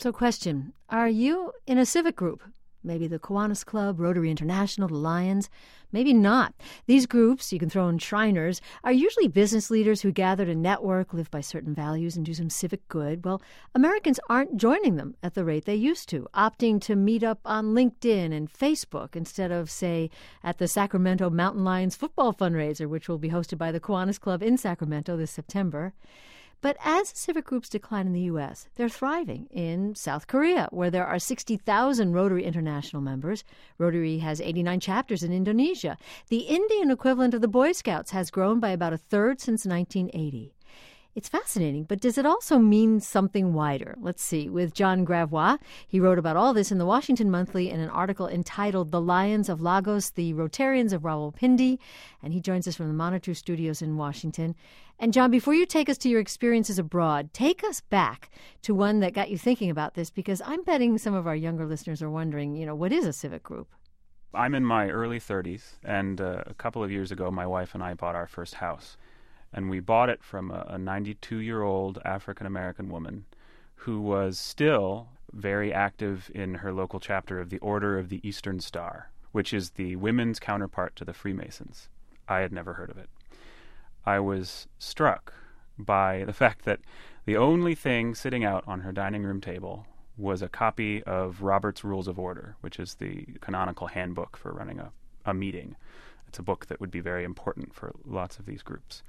So question, are you in a civic group? Maybe the Kiwanis Club, Rotary International, the Lions. Maybe not. These groups, you can throw in Shriners, are usually business leaders who gather to network, live by certain values, and do some civic good. Well, Americans aren't joining them at the rate they used to, opting to meet up on LinkedIn and Facebook instead of, say, at the Sacramento Mountain Lions football fundraiser, which will be hosted by the Kiwanis Club in Sacramento this September. But as civic groups decline in the U.S., they're thriving in South Korea, where there are 60,000 Rotary International members. Rotary has 89 chapters in Indonesia. The Indian equivalent of the Boy Scouts has grown by about a third since 1980. It's fascinating, but does it also mean something wider? Let's see. With John Gravois, he wrote about all this in the Washington Monthly in an article entitled The Lions of Lagos, the Rotarians of Rawalpindi, and he joins us from the Monitor Studios in Washington. And John, before you take us to your experiences abroad, take us back to one that got you thinking about this, because I'm betting some of our younger listeners are wondering, what is a civic group? I'm in my early 30s, and a couple of years ago, my wife and I bought our first house. And we bought it from a 92-year-old African-American woman who was still very active in her local chapter of the Order of the Eastern Star, which is the women's counterpart to the Freemasons. I had never heard of it. I was struck by the fact that the only thing sitting out on her dining room table was a copy of Robert's Rules of Order, which is the canonical handbook for running a meeting. It's a book that would be very important for lots of these groups.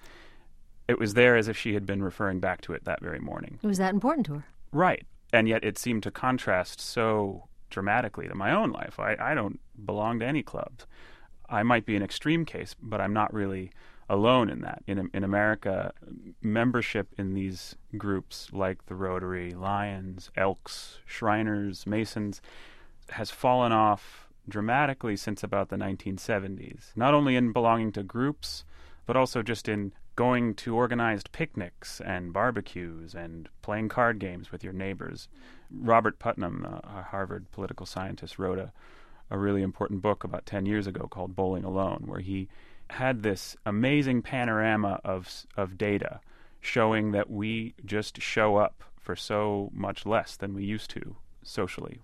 It was there as if she had been referring back to it that very morning. It was that important to her. Right. And yet it seemed to contrast so dramatically to my own life. I don't belong to any clubs. I might be an extreme case, but I'm not really alone in that. In America, membership in these groups like the Rotary, Lions, Elks, Shriners, Masons has fallen off dramatically since about the 1970s. Not only in belonging to groups, but also just in going to organized picnics and barbecues and playing card games with your neighbors. Robert Putnam, a Harvard political scientist, wrote a really important book about 10 years ago called Bowling Alone, where he had this amazing panorama of data showing that we just show up for so much less than we used to socially.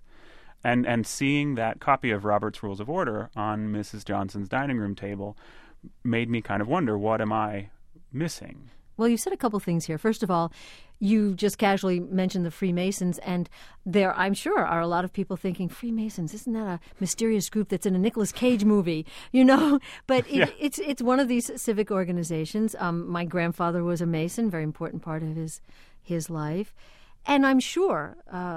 And seeing that copy of Robert's Rules of Order on Mrs. Johnson's dining room table made me kind of wonder, what am I missing? Well, you said a couple things here. First of all, you just casually mentioned the Freemasons, and there, I'm sure, are a lot of people thinking, Freemasons, isn't that a mysterious group that's in a Nicolas Cage movie? But it's one of these civic organizations. My grandfather was a Mason, very important part of his life. And I'm sure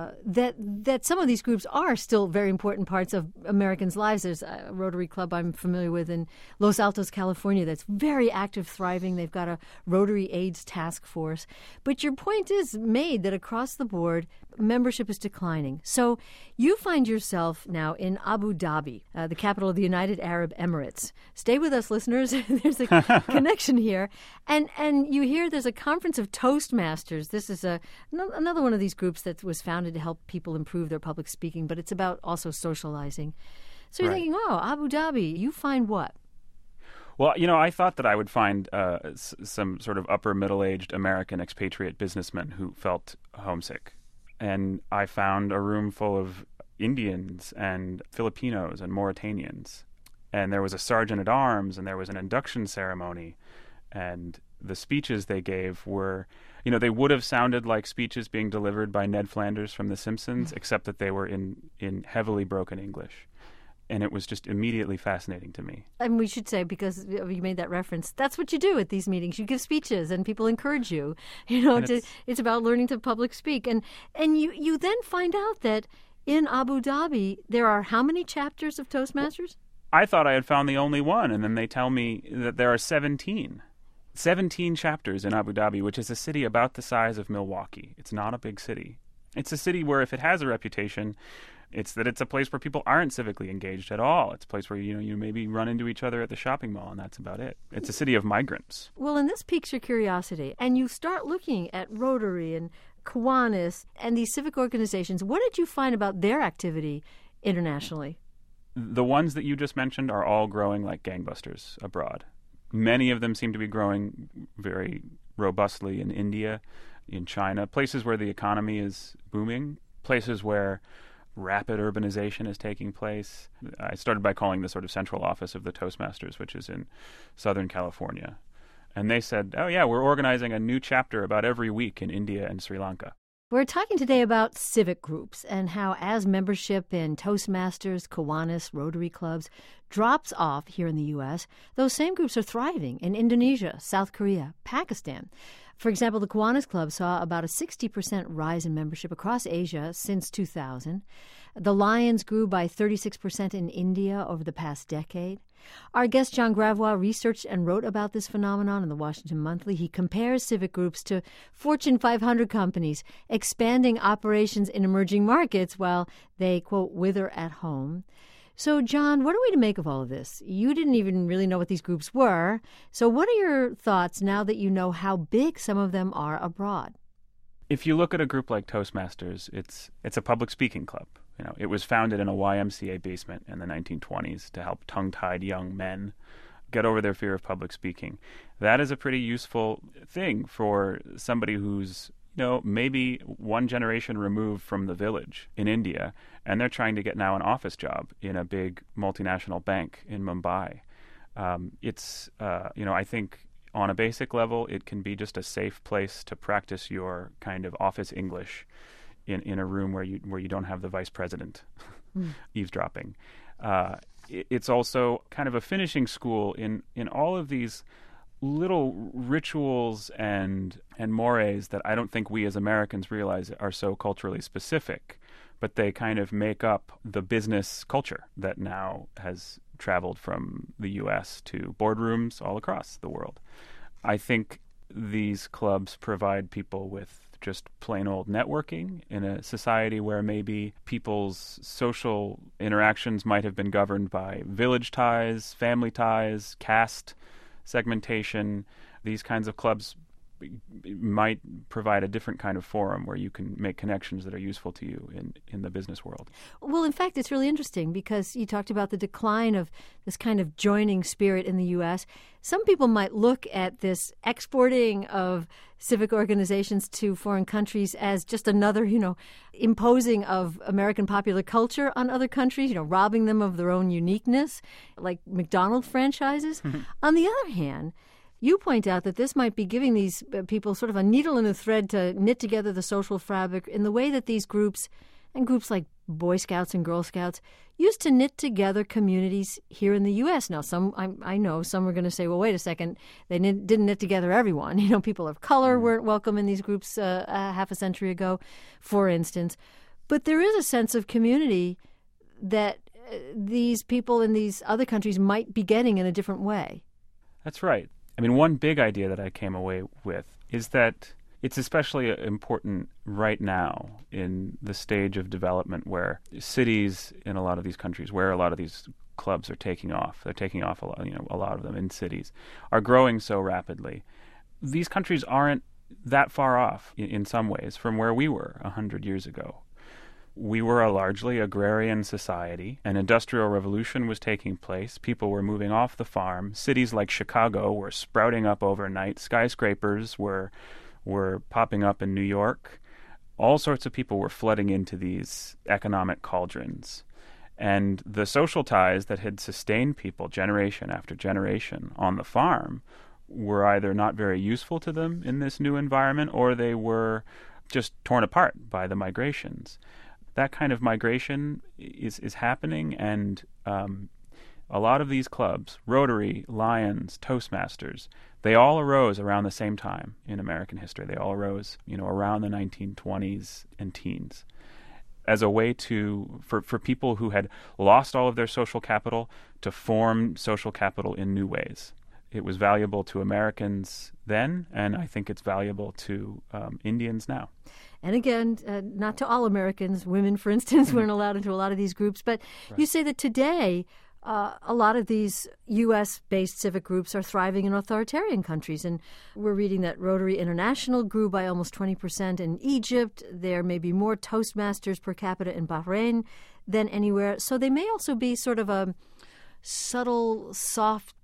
that some of these groups are still very important parts of Americans' lives. There's a Rotary Club I'm familiar with in Los Altos, California, that's very active, thriving. They've got a Rotary AIDS task force. But your point is made that across the board, membership is declining. So you find yourself now in Abu Dhabi, the capital of the United Arab Emirates. Stay with us, listeners. There's a connection here. And you hear there's a conference of Toastmasters. This is another one of these groups that was founded to help people improve their public speaking, but it's about also socializing. So you're thinking, Abu Dhabi, you find what? Well, I thought that I would find some sort of upper middle-aged American expatriate businessmen who felt homesick. And I found a room full of Indians and Filipinos and Mauritanians. And there was a sergeant at arms, and there was an induction ceremony. And the speeches they gave were, they would have sounded like speeches being delivered by Ned Flanders from The Simpsons, except that they were in heavily broken English. And it was just immediately fascinating to me. And we should say, because you made that reference, that's what you do at these meetings. You give speeches and people encourage you. It's about learning to public speak. And you then find out that in Abu Dhabi, there are how many chapters of Toastmasters? I thought I had found the only one, and then they tell me that there are 17. 17 chapters in Abu Dhabi, which is a city about the size of Milwaukee. It's not a big city. It's a city where, if it has a reputation, it's that it's a place where people aren't civically engaged at all. It's a place where, you maybe run into each other at the shopping mall, and that's about it. It's a city of migrants. Well, and this piques your curiosity, and you start looking at Rotary and Kiwanis and these civic organizations. What did you find about their activity internationally? The ones that you just mentioned are all growing like gangbusters abroad. Many of them seem to be growing very robustly in India, in China, places where the economy is booming. places where rapid urbanization is taking place. I started by calling the sort of central office of the Toastmasters, which is in Southern California. And they said, oh, yeah, we're organizing a new chapter about every week in India and Sri Lanka. We're talking today about civic groups and how as membership in Toastmasters, Kiwanis, Rotary clubs drops off here in the U.S., those same groups are thriving in Indonesia, South Korea, Pakistan. For example, the Kiwanis Club saw about a 60% rise in membership across Asia since 2000. The Lions grew by 36% in India over the past decade. Our guest John Gravois researched and wrote about this phenomenon in the Washington Monthly. He compares civic groups to Fortune 500 companies expanding operations in emerging markets while they, quote, wither at home. So, John, what are we to make of all of this? You didn't even really know what these groups were. So what are your thoughts now that you know how big some of them are abroad? If you look at a group like Toastmasters, it's a public speaking club. You know, it was founded in a YMCA basement in the 1920s to help tongue-tied young men get over their fear of public speaking. That is a pretty useful thing for somebody who's, maybe one generation removed from the village in India, and they're trying to get now an office job in a big multinational bank in Mumbai. I think on a basic level, it can be just a safe place to practice your kind of office English in a room where you don't have the vice president eavesdropping. It's also kind of a finishing school in all of these little rituals and mores that I don't think we as Americans realize are so culturally specific, but they kind of make up the business culture that now has traveled from the U.S. to boardrooms all across the world. I think these clubs provide people with just plain old networking in a society where maybe people's social interactions might have been governed by village ties, family ties, caste segmentation. These kinds of clubs might provide a different kind of forum where you can make connections that are useful to you in the business world. Well, in fact, it's really interesting because you talked about the decline of this kind of joining spirit in the U.S. Some people might look at this exporting of civic organizations to foreign countries as just another, imposing of American popular culture on other countries, robbing them of their own uniqueness, like McDonald's franchises. On the other hand, you point out that this might be giving these people sort of a needle and a thread to knit together the social fabric in the way that these groups, and groups like Boy Scouts and Girl Scouts, used to knit together communities here in the U.S. Now, I know some are going to say, well, wait a second, they didn't knit together everyone. People of color weren't welcome in these groups half a century ago, for instance. But there is a sense of community that these people in these other countries might be getting in a different way. That's right. I mean, one big idea that I came away with is that it's especially important right now in the stage of development where cities in a lot of these countries, where a lot of these clubs are taking off, they're taking off a lot of them in cities, are growing so rapidly. These countries aren't that far off in some ways from where we were 100 years ago. We were a largely agrarian society. An industrial revolution was taking place. People were moving off the farm. Cities like Chicago were sprouting up overnight. Skyscrapers were popping up in New York. All sorts of people were flooding into these economic cauldrons. And the social ties that had sustained people generation after generation on the farm were either not very useful to them in this new environment, or they were just torn apart by the migrations. That kind of migration is happening, and a lot of these clubs, Rotary, Lions, Toastmasters, they all arose around the same time in American history. They all arose, around the 1920s and teens as a way for people who had lost all of their social capital to form social capital in new ways. It was valuable to Americans then, and I think it's valuable to Indians now. And again, not to all Americans. Women, for instance, weren't allowed into a lot of these groups. But right. You say that today, a lot of these U.S.-based civic groups are thriving in authoritarian countries. And we're reading that Rotary International grew by almost 20% in Egypt. There may be more Toastmasters per capita in Bahrain than anywhere. So they may also be sort of a subtle, soft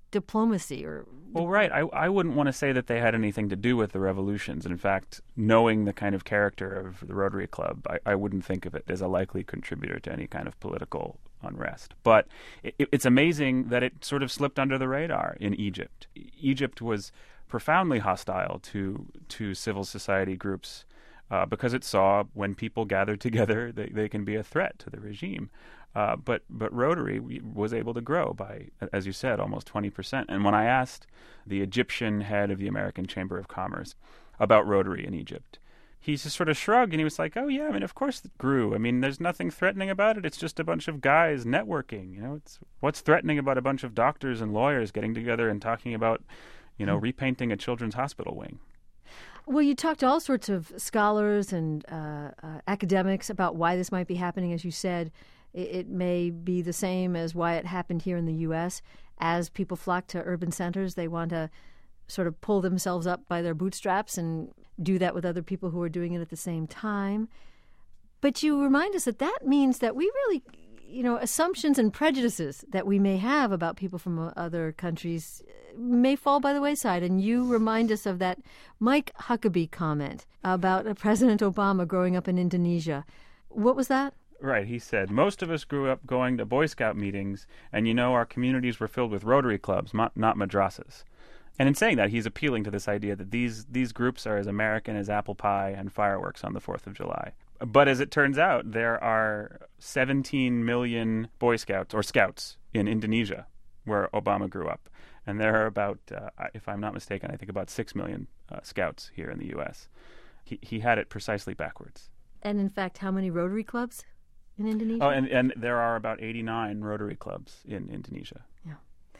diplomacy or... Well, right. I wouldn't want to say that they had anything to do with the revolutions. In fact, knowing the kind of character of the Rotary Club, I wouldn't think of it as a likely contributor to any kind of political unrest. But it's amazing that it sort of slipped under the radar in Egypt. Egypt was profoundly hostile to civil society groups because it saw when people gathered together, they can be a threat to the regime. But Rotary was able to grow by, as you said, almost 20%. And when I asked the Egyptian head of the American Chamber of Commerce about Rotary in Egypt, he just sort of shrugged and he was like, "Oh yeah, I mean, of course it grew. I mean, there's nothing threatening about it. It's just a bunch of guys networking. What's threatening about a bunch of doctors and lawyers getting together and talking about, repainting a children's hospital wing?" Well, you talked to all sorts of scholars and academics about why this might be happening. As you said, it may be the same as why it happened here in the U.S. As people flock to urban centers, they want to sort of pull themselves up by their bootstraps and do that with other people who are doing it at the same time. But you remind us that means that we really, assumptions and prejudices that we may have about people from other countries may fall by the wayside. And you remind us of that Mike Huckabee comment about President Obama growing up in Indonesia. What was that? Right. He said, most of us grew up going to Boy Scout meetings, and our communities were filled with Rotary clubs, not madrasas. And in saying that, he's appealing to this idea that these groups are as American as apple pie and fireworks on the 4th of July. But as it turns out, there are 17 million Boy Scouts or Scouts in Indonesia, where Obama grew up. And there are about, if I'm not mistaken, I think about 6 million Scouts here in the U.S. He had it precisely backwards. And in fact, how many Rotary clubs in Indonesia? Oh, and there are about 89 Rotary clubs in Indonesia. Yeah.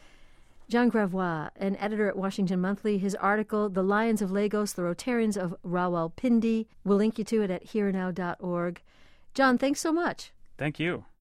John Gravois, an editor at Washington Monthly, his article, The Lions of Lagos, The Rotarians of Rawalpindi. We'll link you to it at herenow.org. John, thanks so much. Thank you.